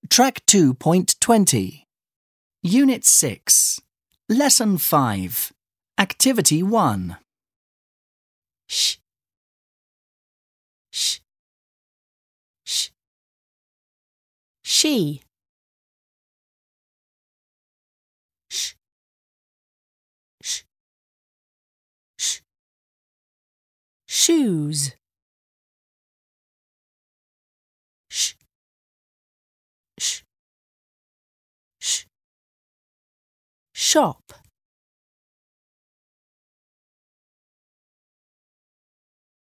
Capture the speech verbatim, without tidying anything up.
Track two point twenty. Unit six. Lesson five. Activity one. Sh. Sh. Sh. She. Sh. Sh. Sh. Shoes. Sh. Sh. Sh. Shop.